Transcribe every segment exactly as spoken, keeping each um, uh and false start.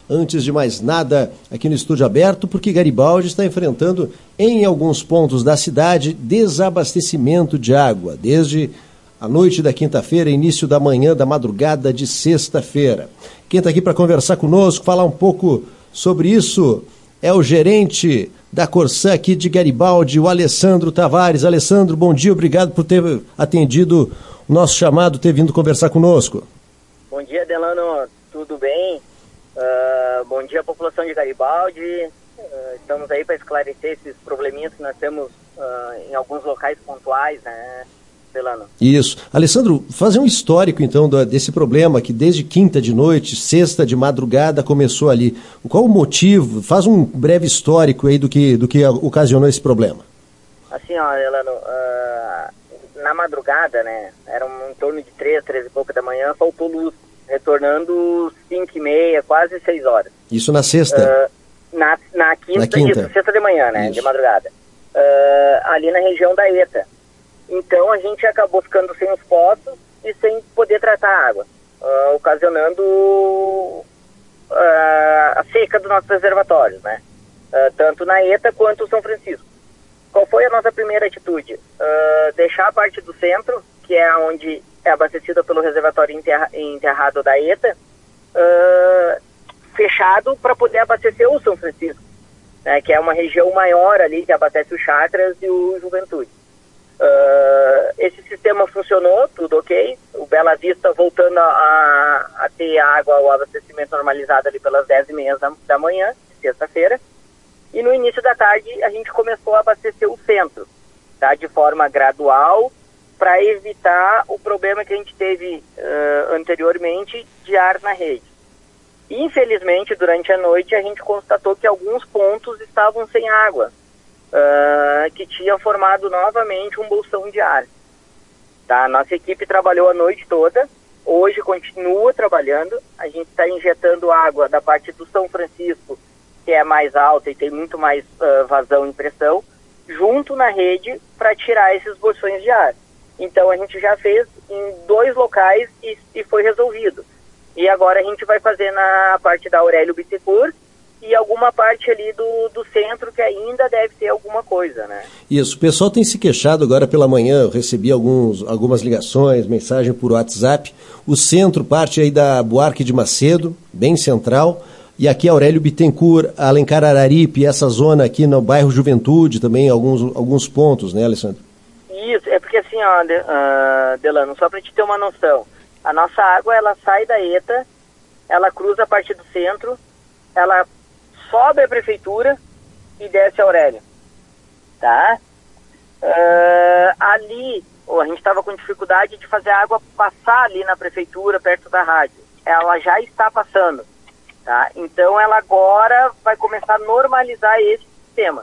antes de mais nada, aqui no Estúdio Aberto, porque Garibaldi está enfrentando, em alguns pontos da cidade, desabastecimento de água, desde a noite da quinta-feira, início da manhã da madrugada de sexta-feira. Quem está aqui para conversar conosco, falar um pouco sobre isso, é o gerente da Corsã aqui de Garibaldi, o Alessandro Tavares. Alessandro, bom dia, obrigado por ter atendido o nosso chamado, ter vindo conversar conosco. Bom dia, Delano, tudo bem? Uh, bom dia, população de Garibaldi. Uh, estamos aí para esclarecer esses probleminhas que nós temos uh, em alguns locais pontuais, né, Delano? Isso. Alessandro, fazer um histórico, então, desse problema que desde quinta de noite, sexta de madrugada começou ali. Qual o motivo? Faz um breve histórico aí do que, do que ocasionou esse problema. Assim, ó, Delano, uh, na madrugada, né, era em torno de três, três e pouca da manhã, faltou luz, retornando cinco e meia, quase seis horas. Isso na sexta? Uh, na, na, quinta, na quinta, isso, sexta de manhã, né, isso. de madrugada. Uh, ali na região da ETA. Então a gente acabou ficando sem os poços e sem poder tratar a água, uh, ocasionando uh, a seca dos nossos reservatórios, né? Uh, tanto na ETA quanto São Francisco. Qual foi a nossa primeira atitude? Uh, deixar a parte do centro, que é onde é abastecida pelo reservatório enterra enterrado da ETA, uh, fechado para poder abastecer o São Francisco, né? Que é uma região maior ali que abastece o Chartras e o Juventude. Uh, esse sistema funcionou, tudo ok. O Bela Vista voltando a, a ter água, o abastecimento normalizado ali pelas dez e meia da, da manhã, sexta-feira. E no início da tarde a gente começou a abastecer o centro, tá? De forma gradual, para evitar o problema que a gente teve uh, anteriormente de ar na rede. Infelizmente, durante a noite a gente constatou que alguns pontos estavam sem água. Uh, que tinha formado novamente um bolsão de ar. Tá? Nossa equipe trabalhou a noite toda, hoje continua trabalhando, a gente está injetando água da parte do São Francisco, que é mais alta e tem muito mais uh, vazão e pressão, junto na rede para tirar esses bolsões de ar. Então a gente já fez em dois locais e, e foi resolvido. E agora a gente vai fazer na parte da Aurélio Bittencourt e alguma parte ali do, do centro que ainda deve ter alguma coisa, né? Isso, o pessoal tem se queixado agora pela manhã, eu recebi alguns, algumas ligações, mensagem por WhatsApp, o centro parte aí da Buarque de Macedo, bem central, e aqui Aurélio Bittencourt, Alencar Araripe, essa zona aqui no bairro Juventude também, alguns, alguns pontos, né, Alessandro? Isso, é porque assim, ó, de, uh, Delano, só para te ter uma noção, a nossa água, ela sai da ETA, ela cruza a parte do centro, ela sobe a prefeitura e desce a Aurélio, tá? Uh, ali, oh, a gente estava com dificuldade de fazer a água passar ali na prefeitura, perto da rádio. Ela já está passando, tá? Então ela agora vai começar a normalizar esse sistema.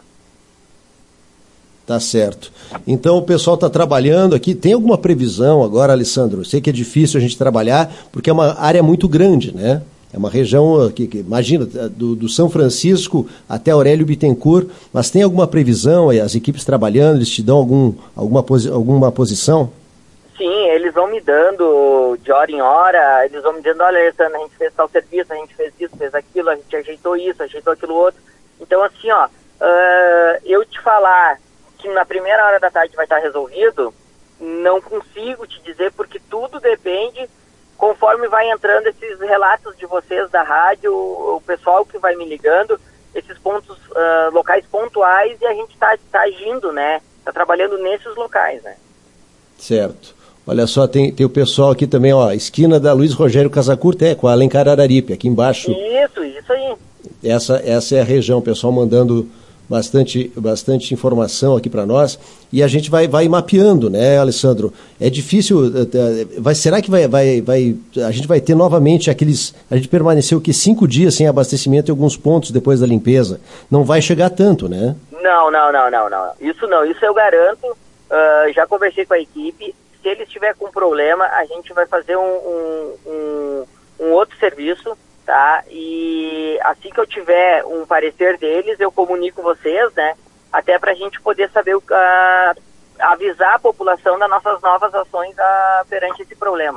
Tá certo. Então o pessoal está trabalhando aqui. Tem alguma previsão agora, Alessandro? Eu sei que é difícil a gente trabalhar, porque é uma área muito grande, né? É uma região, que, que, imagina, do, do São Francisco até Aurélio Bittencourt, mas tem alguma previsão, as equipes trabalhando, eles te dão algum, alguma, posi, alguma posição? Sim, eles vão me dando de hora em hora, eles vão me dizendo, olha, Alessandro, a gente fez tal serviço, a gente fez isso, fez aquilo, a gente ajeitou isso, ajeitou aquilo outro. Então, assim, ó, uh, eu te falar que na primeira hora da tarde vai estar resolvido, não consigo te dizer, porque tudo depende. Conforme vai entrando esses relatos de vocês da rádio, o pessoal que vai me ligando, esses pontos, uh, locais pontuais, e a gente está tá agindo, né? Está trabalhando nesses locais, né? Certo. Olha só, tem, tem o pessoal aqui também, ó, esquina da Luiz Rogério Casacurta, é, com a Alencar Araripe, aqui embaixo. Isso, isso aí. Essa, essa é a região, o pessoal mandando bastante, bastante informação aqui para nós, e a gente vai, vai mapeando, né, Alessandro? É difícil, vai, será que vai, vai, vai, a gente vai ter novamente aqueles, a gente permaneceu que cinco dias sem abastecimento em alguns pontos depois da limpeza, não vai chegar tanto, né? Não, não, não, não, não, isso não, isso eu garanto, uh, já conversei com a equipe, se eles estiver com problema, a gente vai fazer um, um, um, um outro serviço, tá? E assim que eu tiver um parecer deles, eu comunico vocês, né? Até para a gente poder saber, uh, avisar a população das nossas novas ações uh, perante esse problema, né?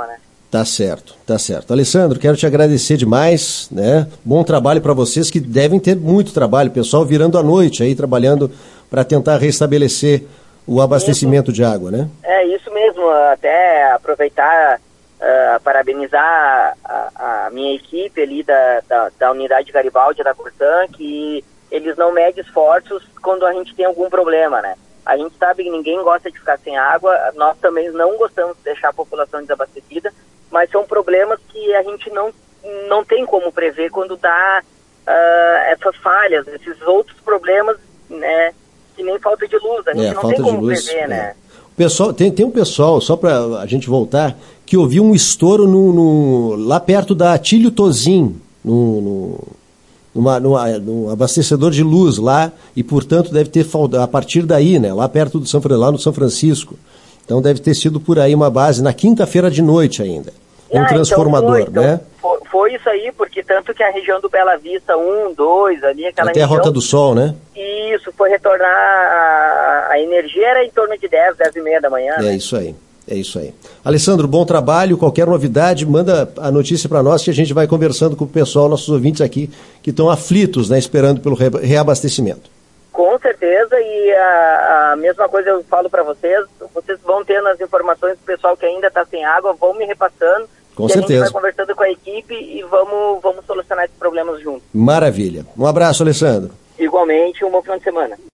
Tá certo, tá certo. Alessandro, quero te agradecer demais, né? Bom trabalho para vocês que devem ter muito trabalho, pessoal virando à noite aí, trabalhando para tentar restabelecer o abastecimento isso. de água, né? É isso mesmo, até aproveitar, uh, parabenizar a, a minha equipe ali da, da, da unidade Garibaldi, da Corsan, que eles não medem esforços quando a gente tem algum problema, né? A gente sabe que ninguém gosta de ficar sem água, nós também não gostamos de deixar a população desabastecida, mas são problemas que a gente não, não tem como prever quando dá uh, essas falhas, esses outros problemas, né, que nem falta de luz, a gente é, não falta tem como de luz, prever, é. né? O pessoal, tem, tem um pessoal, só para a gente voltar, que ouviu um estouro no, no, lá perto da Atílio Tozin, no... no... Numa, numa, num abastecedor de luz lá, e portanto deve ter a partir daí, né, lá perto do São, lá no São Francisco. Então deve ter sido por aí uma base, na quinta-feira de noite ainda. Um ah, transformador, então foi, né? Então foi, foi isso aí, porque tanto que a região do Bela Vista um, dois, ali, aquela até região, a Rota do Sol, né? Isso, foi retornar, a, a energia era em torno de dez, dez e meia da manhã. É né? isso aí. É isso aí. Alessandro, bom trabalho. Qualquer novidade, manda a notícia para nós que a gente vai conversando com o pessoal, nossos ouvintes aqui, que estão aflitos, né, esperando pelo reabastecimento. Com certeza, e a, a mesma coisa eu falo para vocês, vocês vão tendo as informações do pessoal que ainda está sem água, vão me repassando. Com e certeza. A gente vai conversando com a equipe e vamos, vamos solucionar esses problemas juntos. Maravilha. Um abraço, Alessandro. Igualmente, um bom final de semana.